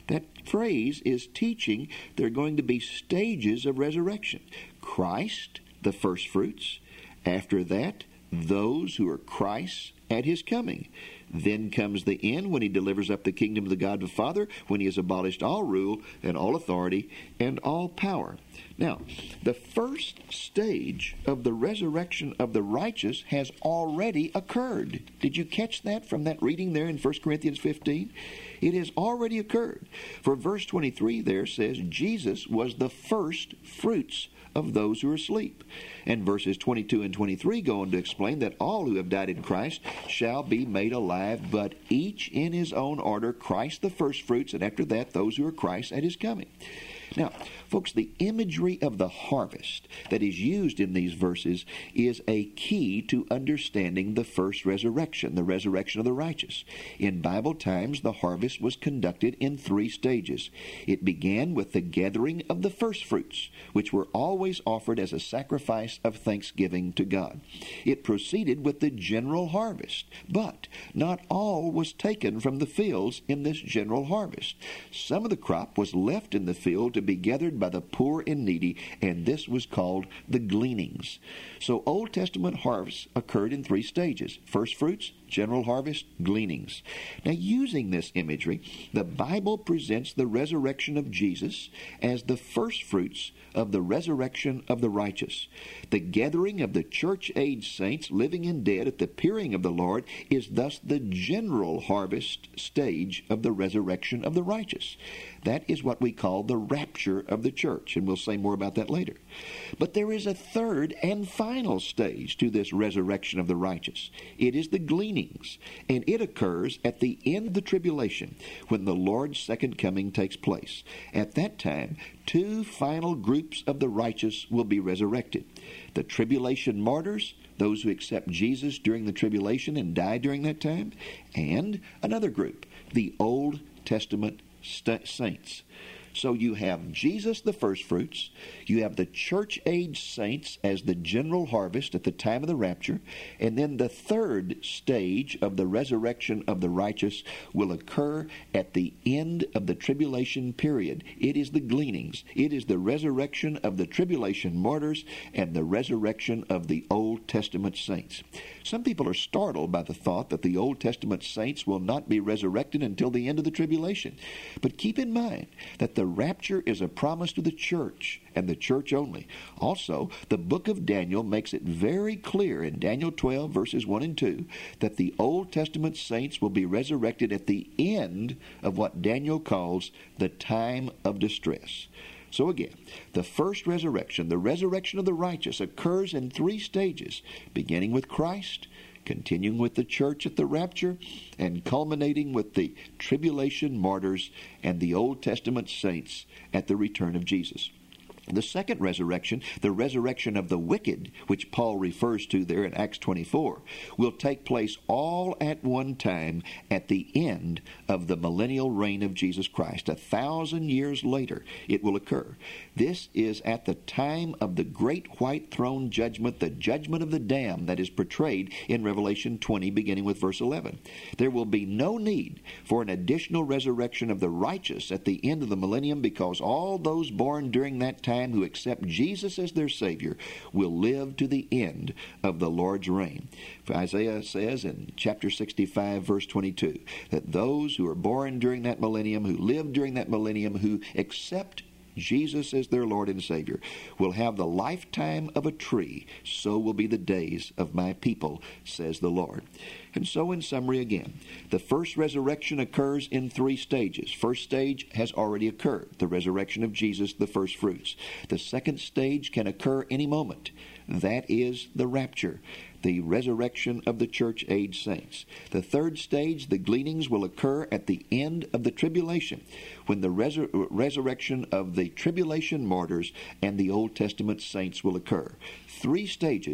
phrase is teaching there are going to be stages of resurrection. Christ, the first fruits. After that, those who are Christ's at his coming. Then comes the end when he delivers up the kingdom of the God the Father, when he has abolished all rule and all authority and all power. Now, the first stage of the resurrection of the righteous has already occurred. Did you catch that from that reading there in 1 Corinthians 15? It has already occurred. For verse 23 there says, Jesus was the first fruits of those who are asleep. And verses 22 and 23 go on to explain that all who have died in Christ shall be made alive, but each in his own order, Christ the first fruits, and after that those who are Christ at his coming. Now, folks, the imagery of the harvest that is used in these verses is a key to understanding the first resurrection, the resurrection of the righteous. In Bible times, the harvest was conducted in 3 stages. It began with the gathering of the first fruits, which were always offered as a sacrifice of thanksgiving to God. It proceeded with the general harvest, but not all was taken from the fields in this general harvest. Some of the crop was left in the field to be gathered by the poor and needy, and this was called the gleanings. So Old Testament harvests occurred in 3 stages: first fruits, general harvest, gleanings. Now, using this imagery, the Bible presents the resurrection of Jesus as the first fruits of the resurrection of the righteous. The gathering of the church-age saints, living and dead, at the appearing of the Lord is thus the general harvest stage of the resurrection of the righteous. That is what we call the rapture of the church, and we'll say more about that later. But there is a third and final stage to this resurrection of the righteous. It is the gleanings, and it occurs at the end of the tribulation, when the Lord's second coming takes place. At that time, 2 final groups of the righteous will be resurrected: the tribulation martyrs, those who accept Jesus during the tribulation and die during that time, and another group, the Old Testament saints. So you have Jesus, the first fruits. You have the church-age saints as the general harvest at the time of the rapture. And then the third stage of the resurrection of the righteous will occur at the end of the tribulation period. It is the gleanings. It is the resurrection of the tribulation martyrs and the resurrection of the Old Testament saints. Some people are startled by the thought that the Old Testament saints will not be resurrected until the end of the tribulation. But keep in mind that the rapture is a promise to the church, and the church only. Also, the book of Daniel makes it very clear in Daniel 12, verses 1 and 2, that the Old Testament saints will be resurrected at the end of what Daniel calls the time of distress. So again, the first resurrection, the resurrection of the righteous, occurs in 3 stages, beginning with Christ, continuing with the church at the rapture, and culminating with the tribulation martyrs and the Old Testament saints at the return of Jesus. The second resurrection, the resurrection of the wicked, which Paul refers to there in Acts 24, will take place all at one time at the end of the millennial reign of Jesus Christ. 1,000 years later, it will occur. This is at the time of the great white throne judgment, the judgment of the damned that is portrayed in Revelation 20, beginning with verse 11. There will be no need for an additional resurrection of the righteous at the end of the millennium, because all those born during that time who accept Jesus as their Savior will live to the end of the Lord's reign. For Isaiah says in chapter 65, verse 22, that those who are born during that millennium, who live during that millennium, who accept Jesus as their Lord and Savior, will have the lifetime of a tree. So will be the days of my people, says the Lord. And so in summary again, the first resurrection occurs in 3 stages. First stage has already occurred, the resurrection of Jesus, the first fruits. The second stage can occur any moment. That is the rapture, the resurrection of the church-age saints. The third stage, the gleanings, will occur at the end of the tribulation, when the resurrection of the tribulation martyrs and the Old Testament saints will occur. 3 stages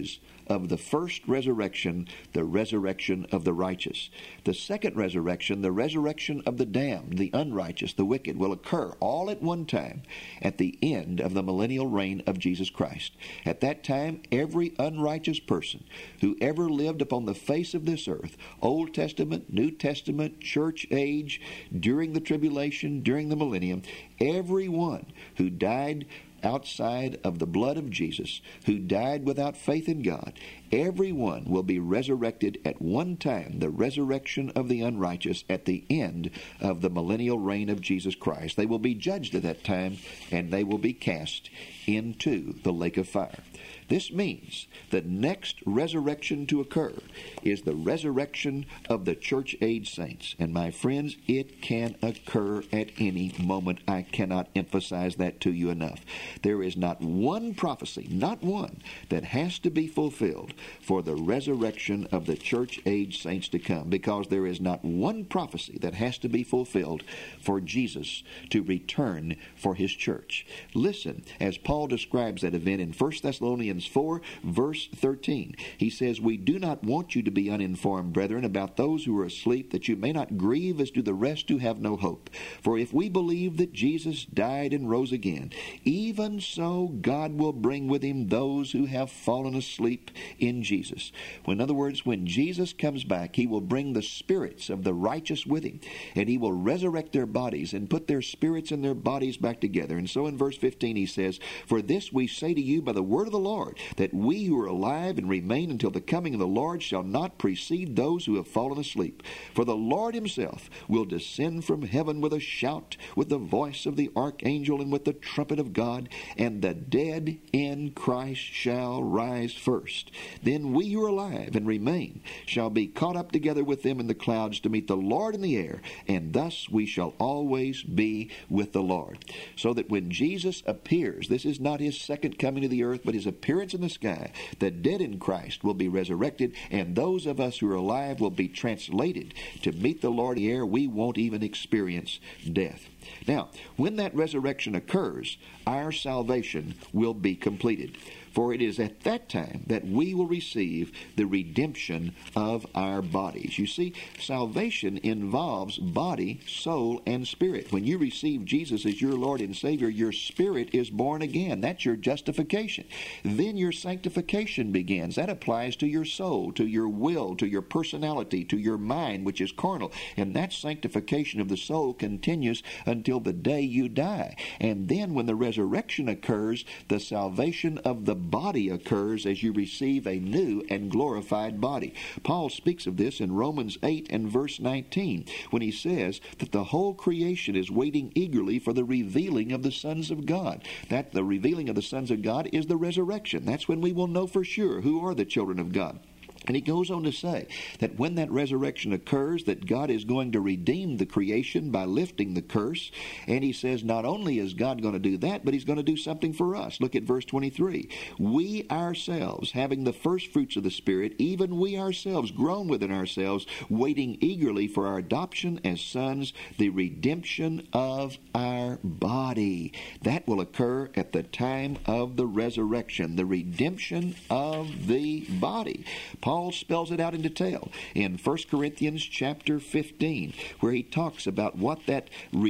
of the first resurrection, the resurrection of the righteous. The second resurrection, the resurrection of the damned, the unrighteous, the wicked, will occur all at one time at the end of the millennial reign of Jesus Christ. At that time, every unrighteous person who ever lived upon the face of this earth, Old Testament, New Testament, church age, during the tribulation, during the millennium, everyone who died outside of the blood of Jesus, who died without faith in God, everyone will be resurrected at one time, the resurrection of the unrighteous at the end of the millennial reign of Jesus Christ. They will be judged at that time, and they will be cast into the lake of fire. This means the next resurrection to occur is the resurrection of the church age saints. And my friends, it can occur at any moment. I cannot emphasize that to you enough. There is not one prophecy, not one, that has to be fulfilled for the resurrection of the church age saints to come, because there is not one prophecy that has to be fulfilled for Jesus to return for his church. Listen, as Paul describes that event in 1 Thessalonians 4, verse 13. He says, "We do not want you to be uninformed, brethren, about those who are asleep, that you may not grieve as do the rest who have no hope. For if we believe that Jesus died and rose again, even so God will bring with him those who have fallen asleep in Jesus." Well, in other words, when Jesus comes back, he will bring the spirits of the righteous with him, and he will resurrect their bodies and put their spirits and their bodies back together. And so in verse 15 he says, "For this we say to you by the word of the Lord, that we who are alive and remain until the coming of the Lord shall not precede those who have fallen asleep. For the Lord himself will descend from heaven with a shout, with the voice of the archangel, and with the trumpet of God, and the dead in Christ shall rise first. Then we who are alive and remain shall be caught up together with them in the clouds to meet the Lord in the air, and thus we shall always be with the Lord." So that when Jesus appears, this is not his second coming to the earth, but his appearance in the sky, the dead in Christ will be resurrected, and those of us who are alive will be translated to meet the Lord in the air. We won't even experience death. Now, when that resurrection occurs, our salvation will be completed. For it is at that time that we will receive the redemption of our bodies. You see, salvation involves body, soul, and spirit. When you receive Jesus as your Lord and Savior, your spirit is born again. That's your justification. Then your sanctification begins. That applies to your soul, to your will, to your personality, to your mind, which is carnal. And that sanctification of the soul continues until the day you die. And then when the resurrection occurs, the salvation of the body occurs as you receive a new and glorified body. Paul speaks of this in Romans 8 and verse 19 when he says that the whole creation is waiting eagerly for the revealing of the sons of God. That the revealing of the sons of God is the resurrection. That's when we will know for sure who are the children of God. And he goes on to say that when that resurrection occurs, that God is going to redeem the creation by lifting the curse. And he says not only is God going to do that, but he's going to do something for us. Look at verse 23. "We ourselves, having the first fruits of the Spirit, even we ourselves, groan within ourselves, waiting eagerly for our adoption as sons, the redemption of our body." That will occur at the time of the resurrection, the redemption of the body. Paul spells it out in detail in 1 Corinthians chapter 15, where he talks about what that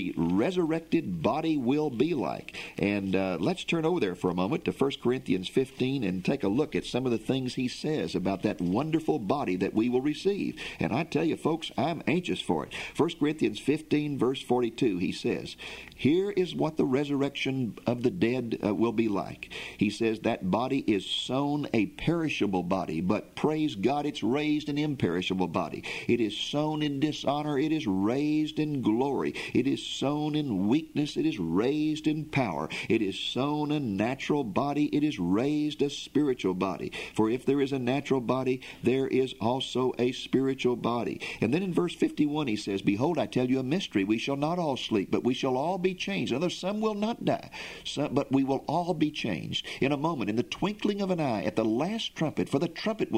resurrected body will be like. And let's turn over there for a moment to 1 Corinthians 15 and take a look at some of the things he says about that wonderful body that we will receive. And I tell you, folks, I'm anxious for it. 1 Corinthians 15, verse 42, he says, "Here is what the resurrection of the dead will be like." He says that body is sown a perishable body, but praise God, it's raised an imperishable body. It is sown in dishonor, it is raised in glory. It is sown in weakness, it is raised in power. It is sown a natural body, it is raised a spiritual body. For if there is a natural body, there is also a spiritual body. And then in verse 51 he says, "Behold, I tell you a mystery. We shall not all sleep, but we shall all be changed." Although some will not die, but we will all be changed in a moment, in the twinkling of an eye, at the last trumpet. For the trumpet will sound,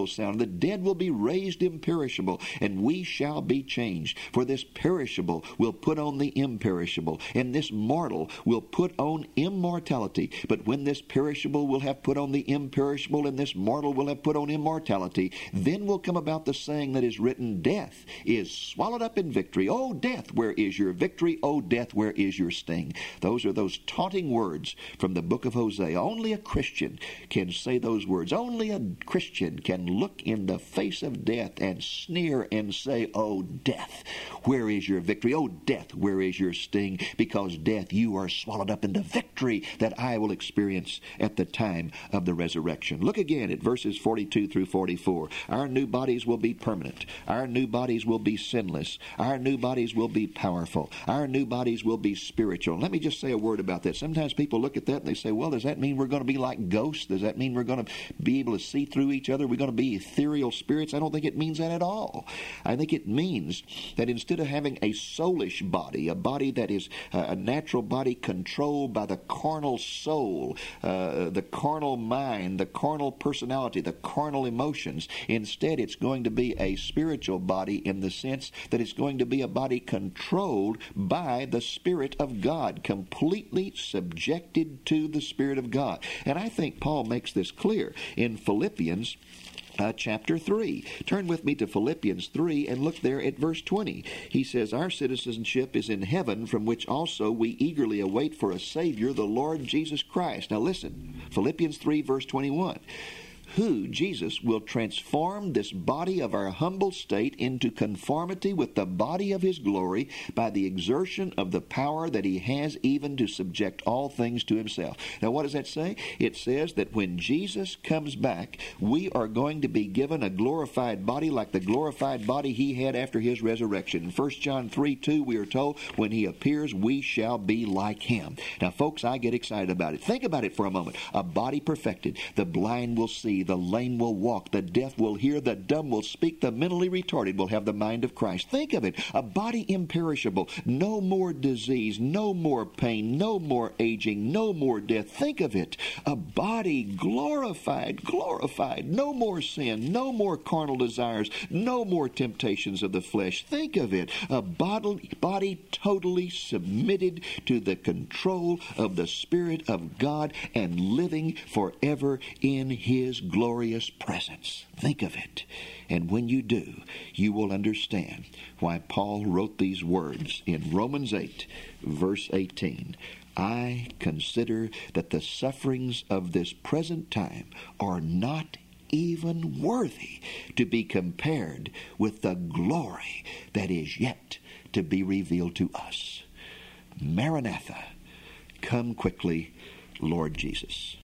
the dead will be raised imperishable, and we shall be changed. For this perishable will put on the imperishable, and this mortal will put on immortality. But when this perishable will have put on the imperishable, and this mortal will have put on immortality, then will come about the saying that is written, Death is swallowed up in victory. O death, where is your victory? O death, where is your sting? Those are those taunting words from the book of Hosea. Only a Christian can say those words. Only a Christian can look in the face of death and sneer and say, O death, where is your victory? O death, where is your sting? Because death, you are swallowed up in the victory that I will experience at the time of the resurrection. Look again at verses 42 through 44. Our new bodies will be permanent. Our new bodies will be sinless. Our new bodies will be powerful. Our new bodies will be spiritual. Let me just say a word about that. Sometimes people look at that and they say, well, does that mean we're going to be like ghosts? Does that mean we're going to be able to see through each other? We're going to be ethereal spirits? I don't think it means that at all. I think it means that instead of having a soulish body, a body that is a natural body controlled by the carnal soul, the carnal mind, the carnal personality, the carnal emotions, instead it's going to be a spiritual body in the sense that it's going to be a body controlled by the Spirit of God, completely subjected to the Spirit of God. And I think Paul makes this clear in Philippians chapter 3. Turn with me to Philippians 3 and look there at verse 20. He says, Our citizenship is in heaven, from which also we eagerly await for a Savior, the Lord Jesus Christ. Now listen, Philippians 3 verse 21. Who, Jesus, will transform this body of our humble state into conformity with the body of His glory by the exertion of the power that He has even to subject all things to Himself. Now what does that say? It says that when Jesus comes back, we are going to be given a glorified body like the glorified body He had after His resurrection. In 1 John 3:2 we are told, when He appears, we shall be like Him. Now folks, I get excited about it. Think about it for a moment. A body perfected. The blind will see. The lame will walk, the deaf will hear, the dumb will speak, the mentally retarded will have the mind of Christ. Think of it, a body imperishable, no more disease, no more pain, no more aging, no more death. Think of it, a body glorified, no more sin, no more carnal desires, no more temptations of the flesh. Think of it, a body totally submitted to the control of the Spirit of God and living forever in His glorious presence. Think of it. And when you do, you will understand why Paul wrote these words in Romans 8, verse 18. I consider that the sufferings of this present time are not even worthy to be compared with the glory that is yet to be revealed to us. Maranatha, come quickly, Lord Jesus.